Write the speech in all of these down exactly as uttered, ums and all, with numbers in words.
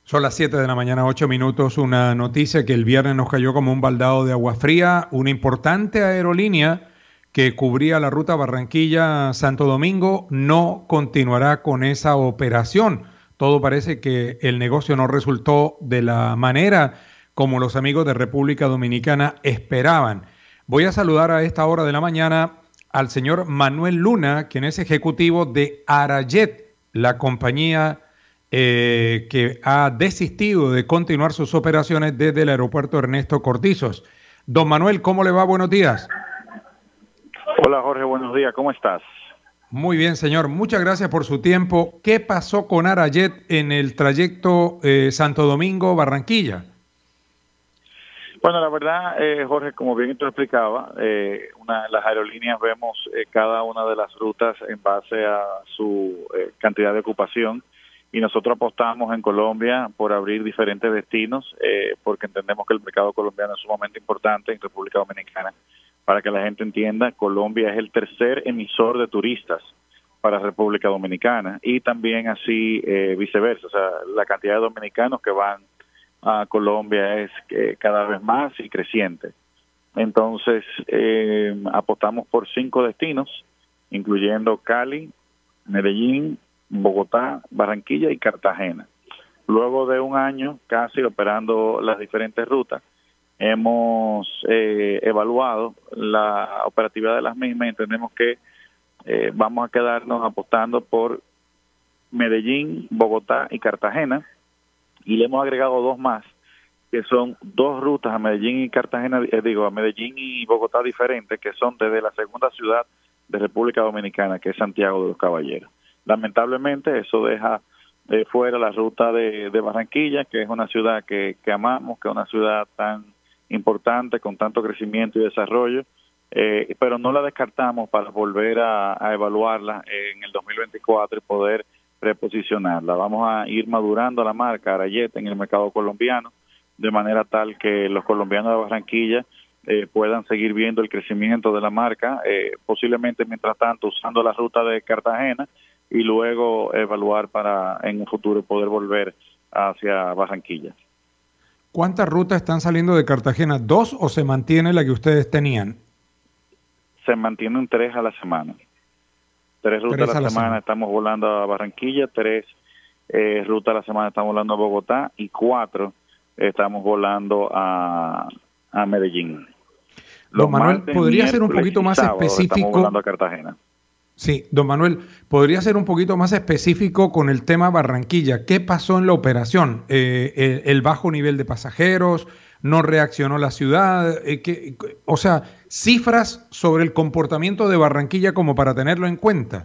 Son las siete de la mañana, ocho minutos. Una noticia que el viernes nos cayó como un baldado de agua fría. Una importante aerolínea que cubría la ruta Barranquilla-Santo Domingo no continuará con esa operación. Todo parece que el negocio no resultó de la manera como los amigos de República Dominicana esperaban. Voy a saludar a esta hora de la mañana al señor Manuel Luna, quien es ejecutivo de Arayet, la compañía Eh, que ha desistido de continuar sus operaciones desde el aeropuerto Ernesto Cortizos. Don Manuel, ¿cómo le va? Buenos días. Hola Jorge, buenos días, ¿cómo estás? Muy bien, señor. Muchas gracias por su tiempo. ¿Qué pasó con Arayet en el trayecto eh, Santo Domingo-Barranquilla? Bueno, la verdad, eh, Jorge, como bien tú explicaba, eh, una, las aerolíneas vemos eh, cada una de las rutas en base a su eh, cantidad de ocupación. Y nosotros apostamos en Colombia por abrir diferentes destinos, eh, porque entendemos que el mercado colombiano es sumamente importante en República Dominicana. Para que la gente entienda, Colombia es el tercer emisor de turistas para República Dominicana y también así eh, viceversa. O sea, la cantidad de dominicanos que van a Colombia es eh, cada vez más y creciente. Entonces, eh, apostamos por cinco destinos, incluyendo Cali, Medellín, Bogotá, Barranquilla y Cartagena. Luego de un año casi operando las diferentes rutas, hemos eh, evaluado la operatividad de las mismas y entendemos que eh, vamos a quedarnos apostando por Medellín, Bogotá y Cartagena, y le hemos agregado dos más, que son dos rutas a Medellín y Cartagena, eh, digo, a Medellín y Bogotá diferentes, que son desde la segunda ciudad de República Dominicana, que es Santiago de los Caballeros. Lamentablemente eso deja eh, fuera la ruta de, de Barranquilla, que es una ciudad que, que amamos, que es una ciudad tan importante, con tanto crecimiento y desarrollo, eh, pero no la descartamos para volver a, a evaluarla en el dos mil veinticuatro y poder reposicionarla. Vamos a ir madurando la marca Arayet en el mercado colombiano, de manera tal que los colombianos de Barranquilla eh, puedan seguir viendo el crecimiento de la marca, eh, posiblemente mientras tanto usando la ruta de Cartagena, y luego evaluar para en un futuro poder volver hacia Barranquilla. ¿Cuántas rutas están saliendo de Cartagena? ¿Dos o se mantiene la que ustedes tenían? Se mantienen tres a la semana. Tres rutas tres a la, la semana, semana estamos volando a Barranquilla, tres eh, rutas a la semana estamos volando a Bogotá y cuatro estamos volando a, a Medellín. Los Don Manuel, martes, ¿podría ser un poquito más específico? Estamos volando a Cartagena. Sí, don Manuel, ¿podría ser un poquito más específico con el tema Barranquilla? ¿Qué pasó en la operación? Eh, el, el bajo nivel de pasajeros, no reaccionó la ciudad, eh, que, o sea, cifras sobre el comportamiento de Barranquilla como para tenerlo en cuenta.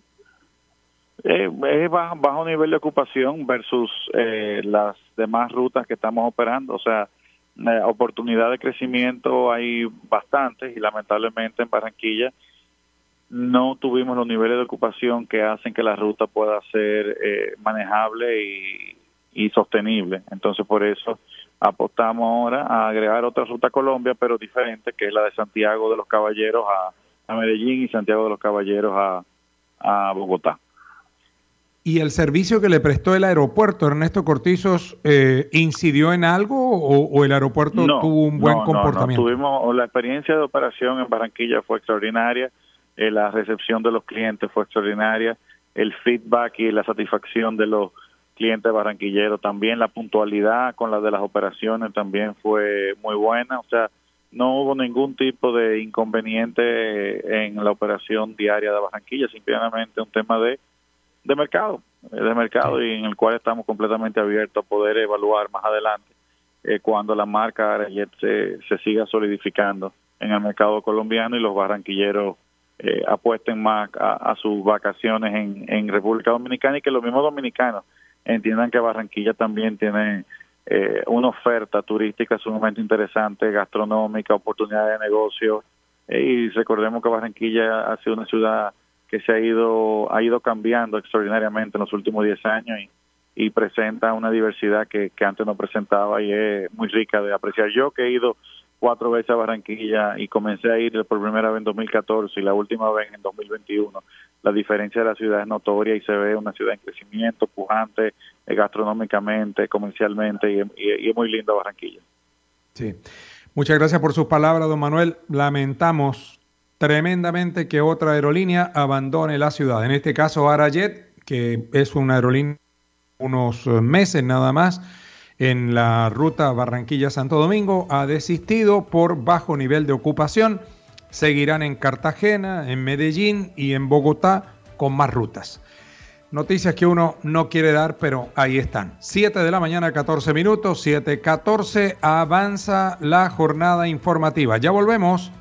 Eh, es bajo, bajo nivel de ocupación versus eh, las demás rutas que estamos operando, o sea, eh, oportunidad de crecimiento hay bastantes y lamentablemente en Barranquilla no tuvimos los niveles de ocupación que hacen que la ruta pueda ser eh, manejable y, y sostenible. Entonces, por eso apostamos ahora a agregar otra ruta a Colombia, pero diferente, que es la de Santiago de los Caballeros a, a Medellín y Santiago de los Caballeros a, a Bogotá. ¿Y el servicio que le prestó el aeropuerto, Ernesto Cortizos, eh, incidió en algo o, o el aeropuerto no, tuvo un buen no, comportamiento? No, no. Tuvimos, la experiencia de operación en Barranquilla fue extraordinaria. Eh, la recepción de los clientes fue extraordinaria, el feedback y la satisfacción de los clientes barranquilleros también, la puntualidad con la de las operaciones también fue muy buena, o sea, no hubo ningún tipo de inconveniente en la operación diaria de Barranquilla, simplemente un tema de, de mercado, de mercado, sí. Y en el cual estamos completamente abiertos a poder evaluar más adelante eh, cuando la marca Arayet se, se siga solidificando en el mercado colombiano y los barranquilleros Eh, apuesten más a, a sus vacaciones en, en República Dominicana y que los mismos dominicanos entiendan que Barranquilla también tiene eh, una oferta turística sumamente interesante, gastronómica, oportunidades de negocio, eh, y recordemos que Barranquilla ha sido una ciudad que se ha ido ha ido cambiando extraordinariamente en los últimos diez años y, y presenta una diversidad que, que antes no presentaba y es muy rica de apreciar. Yo que he ido cuatro veces a Barranquilla y comencé a ir por primera vez en dos mil catorce y la última vez en dos mil veintiuno, la diferencia de la ciudad es notoria y se ve una ciudad en crecimiento, pujante, eh, gastronómicamente, comercialmente, y, y, y es muy linda Barranquilla. Sí. Muchas gracias por sus palabras, don Manuel. Lamentamos tremendamente que otra aerolínea abandone la ciudad. En este caso, Arajet, que es una aerolínea unos meses nada más en la ruta Barranquilla-Santo Domingo, ha desistido por bajo nivel de ocupación. Seguirán en Cartagena, en Medellín y en Bogotá con más rutas. Noticias que uno no quiere dar, pero ahí están. siete de la mañana, catorce minutos, siete catorce, avanza la jornada informativa. Ya volvemos.